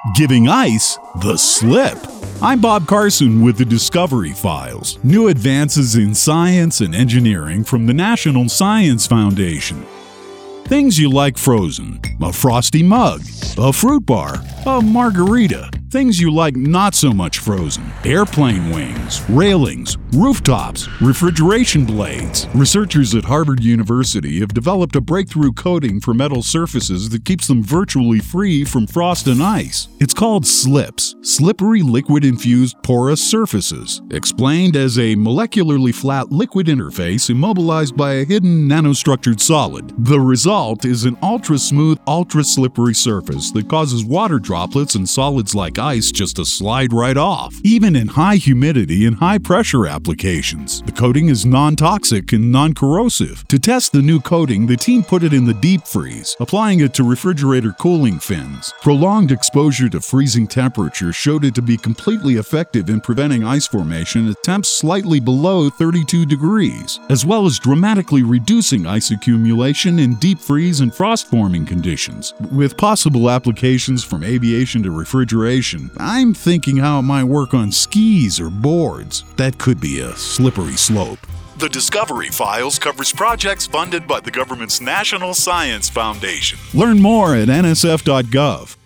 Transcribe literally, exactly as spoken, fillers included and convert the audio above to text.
Giving ice the slip. I'm Bob Carson with the Discovery Files. New advances in science and engineering from the National Science Foundation. Things you like frozen. A frosty mug. A fruit bar. A margarita. Things you like not so much frozen. Airplane wings, railings, rooftops, refrigeration blades. Researchers at Harvard University have developed a breakthrough coating for metal surfaces that keeps them virtually free from frost and ice. It's called SLIPS, Slippery Liquid-Infused Porous Surfaces, explained as a molecularly flat liquid interface immobilized by a hidden nanostructured solid. The result is an ultra-smooth, ultra-slippery surface that causes water droplets and solids like ice just to slide right off, even in high humidity and high pressure applications. The coating is non-toxic and non-corrosive. To test the new coating, the team put it in the deep freeze, applying it to refrigerator cooling fins. Prolonged exposure to freezing temperature showed it to be completely effective in preventing ice formation at temps slightly below thirty-two degrees, as well as dramatically reducing ice accumulation in deep freeze and frost-forming conditions. With possible applications from aviation to refrigeration, I'm thinking how it might work on skis or boards. That could be a slippery slope. The Discovery Files covers projects funded by the government's National Science Foundation. Learn more at N S F dot gov.